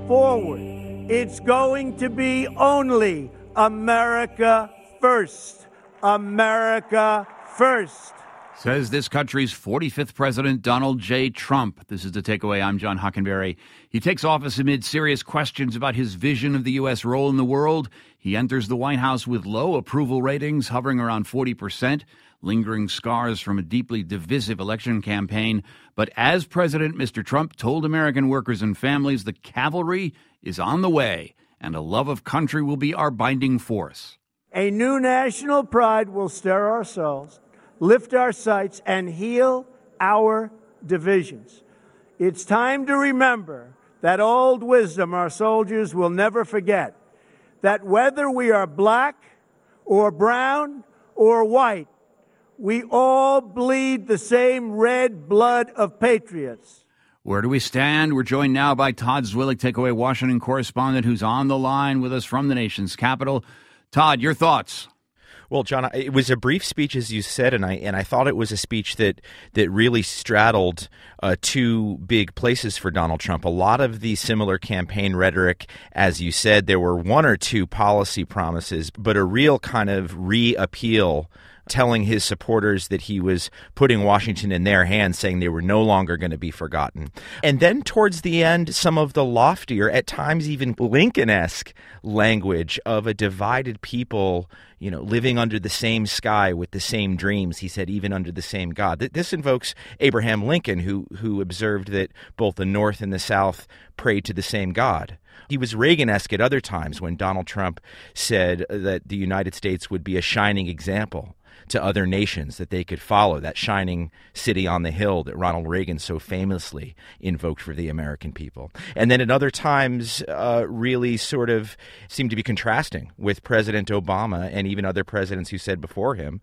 forward, it's going to be only America first. America first. Says this country's 45th president, Donald J. Trump. This is The Takeaway. I'm John Hockenberry. He takes office amid serious questions about his vision of the U.S. role in the world. He enters the White House with low approval ratings, hovering around 40%, lingering scars from a deeply divisive election campaign. But as president, Mr. Trump told American workers and families the cavalry is on the way, and a love of country will be our binding force. A new national pride will stir our souls, lift our sights, and heal our divisions. It's time to remember that old wisdom our soldiers will never forget, that whether we are black or brown or white, we all bleed the same red blood of patriots. Where do we stand? We're joined now by Todd Zwillich, Takeaway Washington correspondent, who's on the line with us from the nation's capital. Todd, your thoughts? Well, John, it was a brief speech, as you said, and I thought it was a speech that really straddled two big places for Donald Trump. A lot of the similar campaign rhetoric, as you said, there were one or two policy promises, but a real kind of re-appeal, telling his supporters that he was putting Washington in their hands, saying they were no longer going to be forgotten. And then towards the end, some of the loftier, at times even Lincoln-esque language of a divided people, living under the same sky with the same dreams, he said, even under the same God. This invokes Abraham Lincoln, who observed that both the North and the South prayed to the same God. He was Reagan-esque at other times when Donald Trump said that the United States would be a shining example to other nations that they could follow, that shining city on the hill that Ronald Reagan so famously invoked for the American people. And then at other times really sort of seemed to be contrasting with President Obama and even other presidents who said before him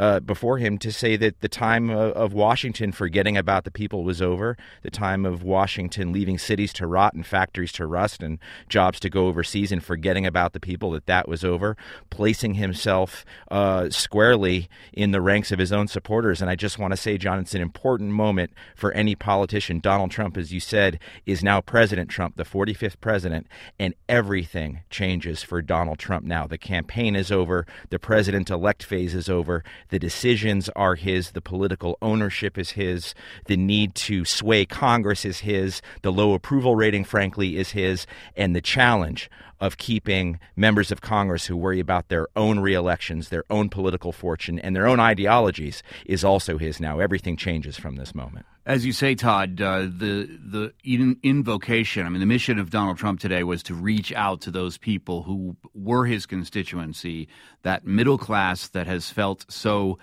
to say that the time of Washington forgetting about the people was over, the time of Washington leaving cities to rot and factories to rust and jobs to go overseas and forgetting about the people, that was over, placing himself squarely in the ranks of his own supporters. And I just want to say, John, it's an important moment for any politician. Donald Trump, as you said, is now President Trump, the 45th president, and everything changes for Donald Trump now. The campaign is over. The president-elect phase is over. The decisions are his. The political ownership is his. The need to sway Congress is his. The low approval rating, frankly, is his. And the challenge of keeping members of Congress who worry about their own reelections, their own political fortune, and their own ideologies is also his now. Everything changes from this moment. As you say, Todd, the invocation, the mission of Donald Trump today was to reach out to those people who were his constituency, that middle class that has felt so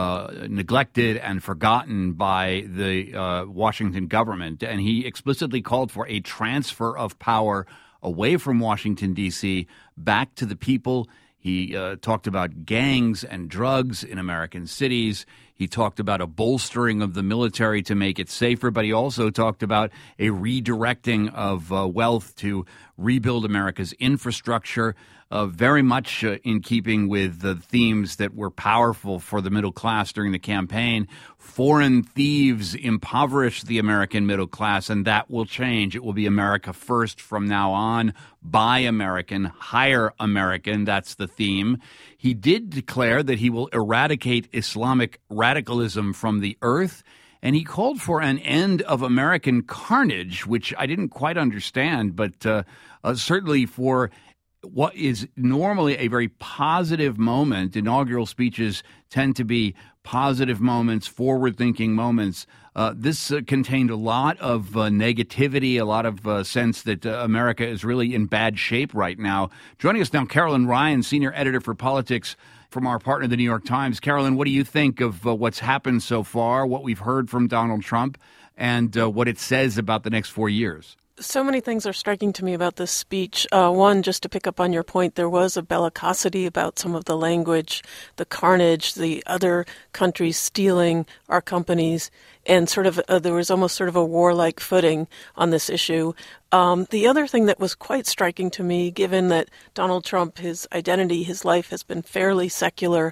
neglected and forgotten by the Washington government. And he explicitly called for a transfer of power away from Washington, D.C., back to the people. He talked about gangs and drugs in American cities. He talked about a bolstering of the military to make it safer, but he also talked about a redirecting of wealth to rebuild America's infrastructure, very much in keeping with the themes that were powerful for the middle class during the campaign. Foreign thieves impoverish the American middle class, and that will change. It will be America first from now on. Buy American, hire American. That's the theme. He did declare that he will eradicate Islamic radicalism from the earth, and he called for an end of American carnage, which I didn't quite understand, but certainly for what is normally a very positive moment. Inaugural speeches tend to be positive moments, forward-thinking moments. This contained a lot of negativity, a lot of sense that America is really in bad shape right now. Joining us now, Carolyn Ryan, senior editor for politics from our partner, the New York Times. Carolyn, what do you think of what's happened so far, what we've heard from Donald Trump, and what it says about the next 4 years? So many things are striking to me about this speech. One, just to pick up on your point, there was a bellicosity about some of the language, the carnage, the other countries stealing our companies, and sort of there was almost sort of a warlike footing on this issue. The other thing that was quite striking to me, given that Donald Trump, his identity, his life has been fairly secular,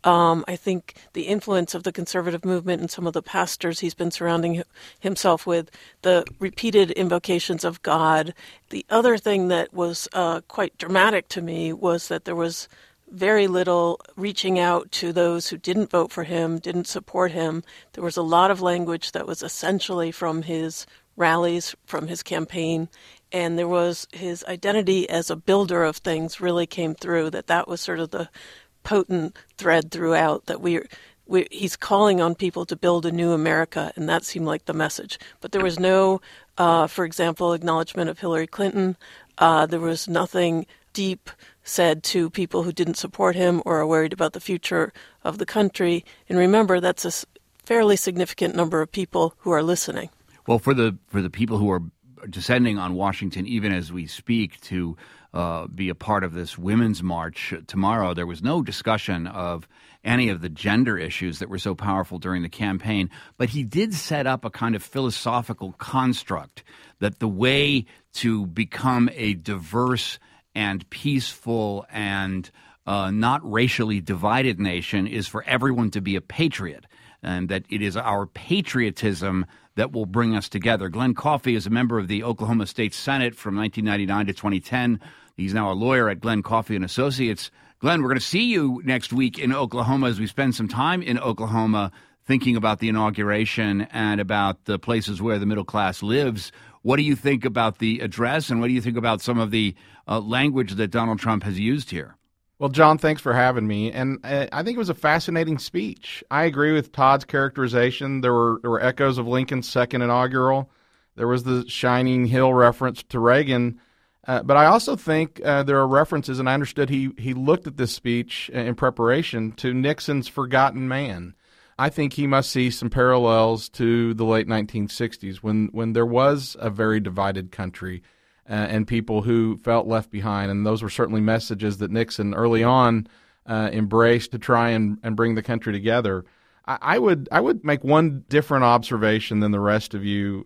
I think the influence of the conservative movement and some of the pastors he's been surrounding himself with, the repeated invocations of God. The other thing that was quite dramatic to me was that there was very little reaching out to those who didn't vote for him, didn't support him. There was a lot of language that was essentially from his rallies, from his campaign, and there was his identity as a builder of things really came through, that was sort of the potent thread throughout, that he's calling on people to build a new America, and that seemed like the message. But there was no, for example, acknowledgement of Hillary Clinton. There was nothing deep said to people who didn't support him or are worried about the future of the country. And remember, that's a fairly significant number of people who are listening. Well, for the people who are descending on Washington, even as we speak, to be a part of this Women's March tomorrow, there was no discussion of any of the gender issues that were so powerful during the campaign. But he did set up a kind of philosophical construct that the way to become a diverse and peaceful and not racially divided nation is for everyone to be a patriot, and that it is our patriotism that will bring us together. Glenn Coffey is a member of the Oklahoma State Senate from 1999 to 2010. He's now a lawyer at Glenn Coffey and Associates. Glenn, we're going to see you next week in Oklahoma as we spend some time in Oklahoma thinking about the inauguration and about the places where the middle class lives. What do you think about the address, and what do you think about some of the language that Donald Trump has used here? Well, John, thanks for having me. And I think it was a fascinating speech. I agree with Todd's characterization. There were echoes of Lincoln's second inaugural. There was the Shining Hill reference to Reagan. But I also think there are references, and I understood he looked at this speech in preparation to Nixon's Forgotten Man. I think he must see some parallels to the late 1960s when there was a very divided country and people who felt left behind. And those were certainly messages that Nixon early on embraced to try and bring the country together. I would make one different observation than the rest of you.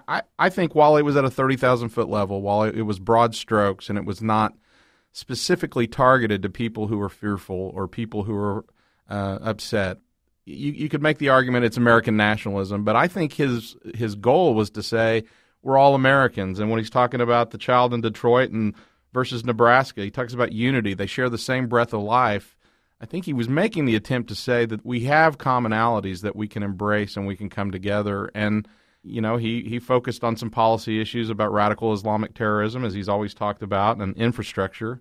I think while it was at a 30,000-foot level, while it was broad strokes and it was not specifically targeted to people who were fearful or people who were upset, you could make the argument it's American nationalism. But I think his goal was to say we're all Americans. And when he's talking about the child in Detroit and versus Nebraska, he talks about unity. They share the same breath of life. I think he was making the attempt to say that we have commonalities that we can embrace and we can come together. And, you know, he focused on some policy issues about radical Islamic terrorism, as he's always talked about, and infrastructure.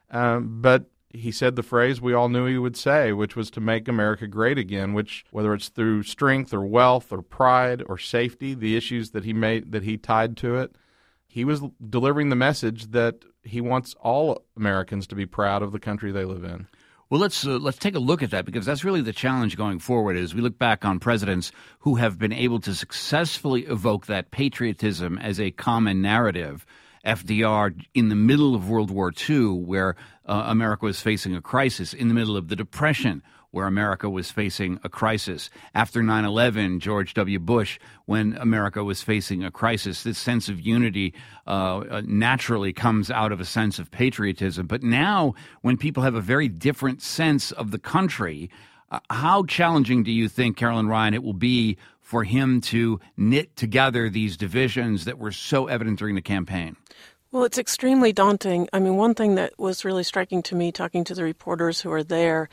But he said the phrase we all knew he would say, which was to make America great again, which, whether it's through strength or wealth or pride or safety, the issues that he tied to it, he was delivering the message that he wants all Americans to be proud of the country they live in. Well, let's take a look at that, because that's really the challenge going forward. As we look back on presidents who have been able to successfully evoke that patriotism as a common narrative. FDR in the middle of World War II, where America was facing a crisis, in the middle of the Depression, where America was facing a crisis. After 9/11, George W. Bush, when America was facing a crisis, this sense of unity naturally comes out of a sense of patriotism. But now, when people have a very different sense of the country, how challenging do you think, Carolyn Ryan, it will be for him to knit together these divisions that were so evident during the campaign? Well, it's extremely daunting. I mean, one thing that was really striking to me talking to the reporters who are there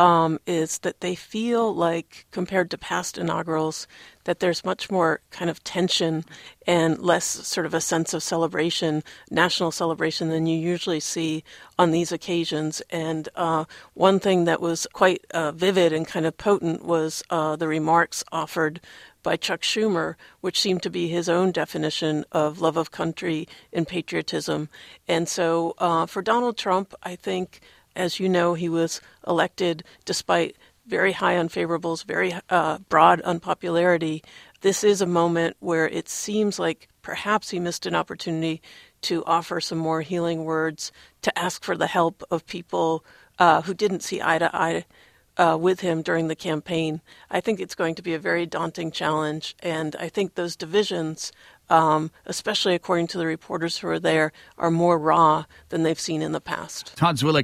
is that they feel like, compared to past inaugurals, that there's much more kind of tension and less sort of a sense of celebration, national celebration, than you usually see on these occasions. And one thing that was quite vivid and kind of potent was the remarks offered by Chuck Schumer, which seemed to be his own definition of love of country and patriotism. And so for Donald Trump, I think, as you know, he was elected despite very high unfavorables, very broad unpopularity. This is a moment where it seems like perhaps he missed an opportunity to offer some more healing words, to ask for the help of people who didn't see eye to eye with him during the campaign. I think it's going to be a very daunting challenge, and I think those divisions, especially according to the reporters who are there, are more raw than they've seen in the past. Todd Zwillich,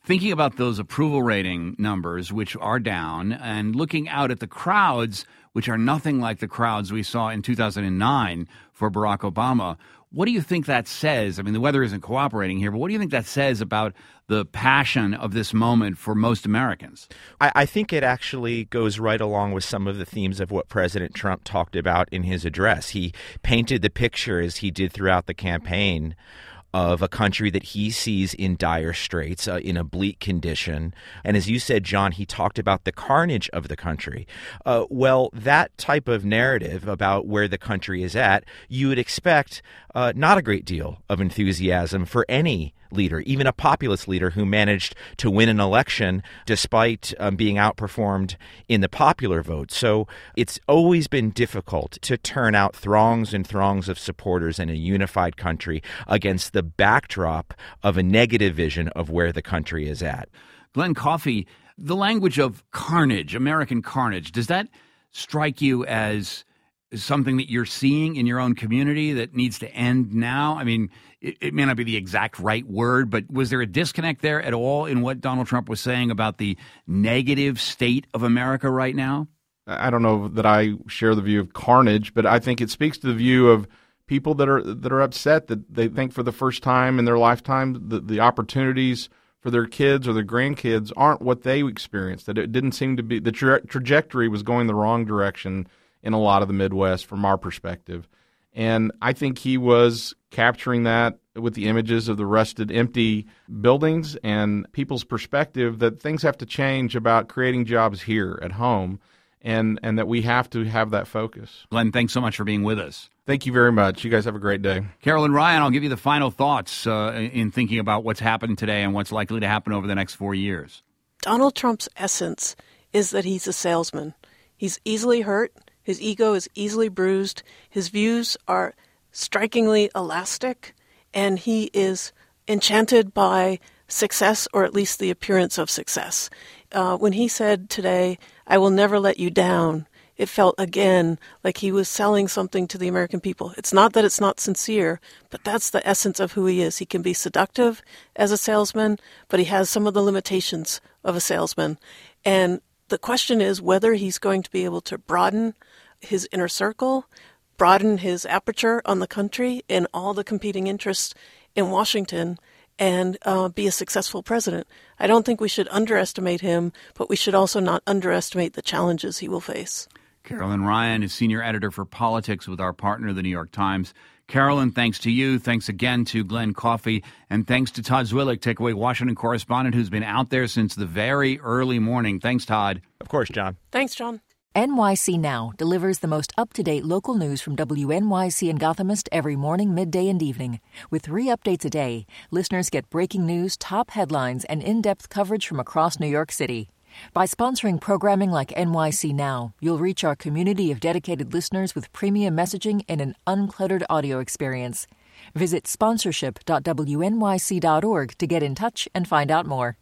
Thinking about those approval rating numbers, which are down, and looking out at the crowds, which are nothing like the crowds we saw in 2009 for Barack Obama, what do you think that says? I mean, the weather isn't cooperating here, but what do you think that says about the passion of this moment for most Americans? I think it actually goes right along with some of the themes of what President Trump talked about in his address. He painted the picture, as he did throughout the campaign, of a country that he sees in dire straits, in a bleak condition. And as you said, John, he talked about the carnage of the country. Well, that type of narrative about where the country is at, you would expect not a great deal of enthusiasm for any leader, even a populist leader who managed to win an election despite being outperformed in the popular vote. So it's always been difficult to turn out throngs and throngs of supporters in a unified country against the backdrop of a negative vision of where the country is at. Glenn Coffey, the language of carnage, American carnage, does that strike you as something that you're seeing in your own community that needs to end now? I mean, it may not be the exact right word, but was there a disconnect there at all in what Donald Trump was saying about the negative state of America right now? I don't know that I share the view of carnage, but I think it speaks to the view of people that are upset that they think for the first time in their lifetime the opportunities for their kids or their grandkids aren't what they experienced, that it didn't seem to be, the trajectory was going the wrong direction in a lot of the Midwest from our perspective. And I think he was capturing that with the images of the rusted, empty buildings and people's perspective that things have to change about creating jobs here at home, and that we have to have that focus. Glenn, thanks so much for being with us. Thank you very much. You guys have a great day. Carolyn Ryan, I'll give you the final thoughts in thinking about what's happened today and what's likely to happen over the next 4 years. Donald Trump's essence is that he's a salesman. He's easily hurt. His ego is easily bruised. His views are strikingly elastic, and he is enchanted by success, or at least the appearance of success. When he said today, "I will never let you down," it felt again like he was selling something to the American people. It's not that it's not sincere, but that's the essence of who he is. He can be seductive as a salesman, but he has some of the limitations of a salesman. And the question is whether he's going to be able to broaden his inner circle, broaden his aperture on the country and all the competing interests in Washington, and be a successful president. I don't think we should underestimate him, but we should also not underestimate the challenges he will face. Carolyn Ryan is senior editor for politics with our partner, the New York Times. Carolyn, thanks to you. Thanks again to Glenn Coffey. And thanks to Todd Zwillich, Takeaway Washington correspondent, who's been out there since the very early morning. Thanks, Todd. Of course, John. Thanks, John. NYC Now delivers the most up-to-date local news from WNYC and Gothamist every morning, midday, and evening. With 3 updates a day, listeners get breaking news, top headlines, and in-depth coverage from across New York City. By sponsoring programming like NYC Now, you'll reach our community of dedicated listeners with premium messaging and an uncluttered audio experience. Visit sponsorship.wnyc.org to get in touch and find out more.